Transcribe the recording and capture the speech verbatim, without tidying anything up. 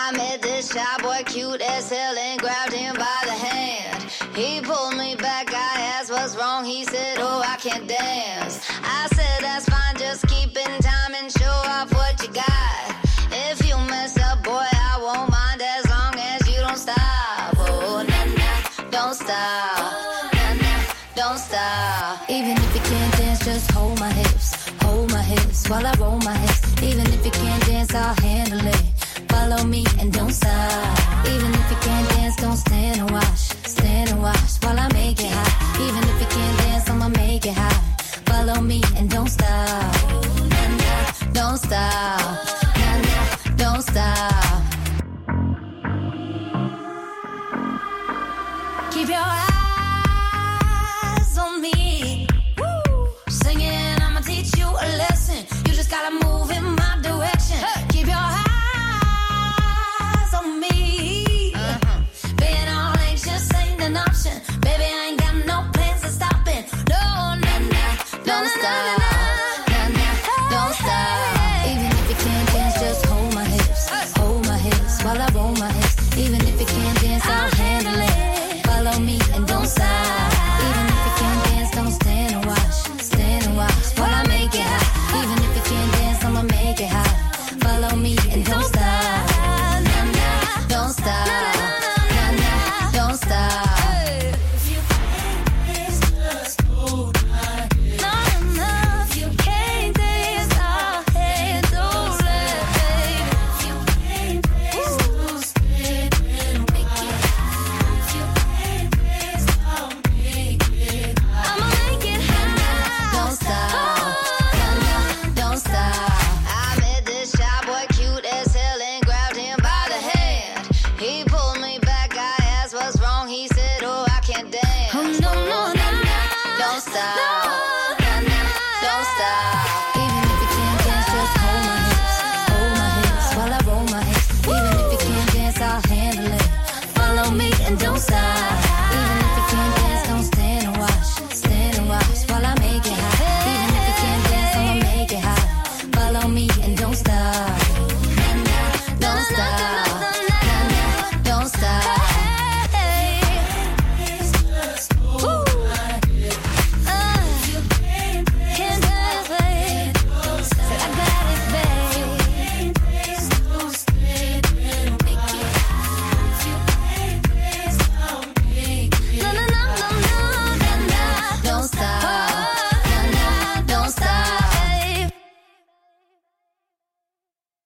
I met this shy boy, cute as hell, and grabbed him by the hand. He pulled me back, I asked what's wrong, he said, oh, I can't dance. I said, that's fine, just keep in time and show off what you got. If you mess up, boy, I won't mind as long as you don't stop. Oh, nah, nah, don't stop. Nah, nah, don't stop. Even if you can't dance, just hold my hips. Hold my hips while I roll my hips. Even if you can't dance, I'll handle it. Follow me and don't stop. Even if you can't dance, don't stand and watch. Stand and watch while I make it hot. Even if you can't dance, I'ma make it hot. Follow me and don't stop. Nah, nah, don't stop. Nah, nah, don't stop. Keep your eyes on me. Woo. Singing, I'ma teach you a lesson. You just gotta move in my direction. Hey. Keep your eyes on me. Uh-huh. Being all anxious ain't an option. Baby, I ain't got no plans of stopping. No, nah, nah, don't stop. Nah, nah, don't stop. Even if you can't dance, just hold my hips. Hold my hips while I roll my hips. Even